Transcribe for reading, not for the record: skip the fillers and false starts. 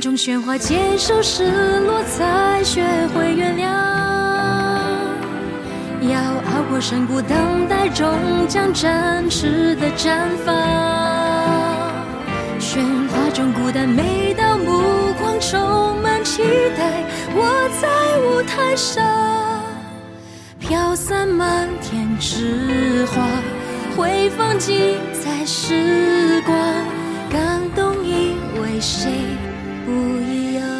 中喧哗，接受失落，才学会原谅。要熬过山谷，等待终将展翅的绽放。喧哗中孤单，每道目光充满期待。我在舞台上飘散漫天之花，会放记在时光，感动因为谁不一样。